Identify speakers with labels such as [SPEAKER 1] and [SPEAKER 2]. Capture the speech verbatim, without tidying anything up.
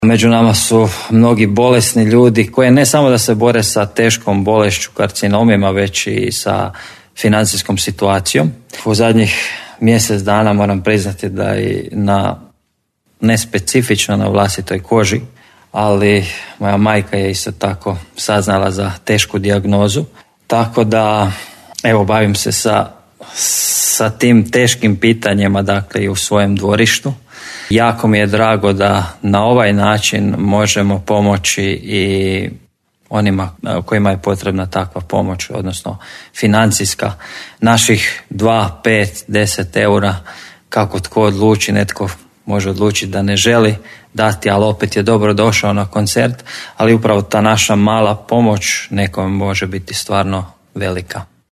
[SPEAKER 1] Među nama su mnogi bolesni ljudi koji ne samo da se bore sa teškom bolešću, karcinomima, već i sa financijskom situacijom. U zadnjih mjesec dana moram priznati da i na nespecifično na vlastitoj koži, ali moja majka je isto tako saznala za tešku dijagnozu. Tako da, evo, bavim se sa, sa tim teškim pitanjima, dakle, i u svojem dvorištu. Jako mi je drago da na ovaj način možemo pomoći i onima kojima je potrebna takva pomoć, odnosno financijska. Naših dva, pet, deset eura, kako tko odluči, netko može odlučiti da ne želi dati, ali opet je dobro došao na koncert, ali upravo ta naša mala pomoć nekom može biti stvarno velika.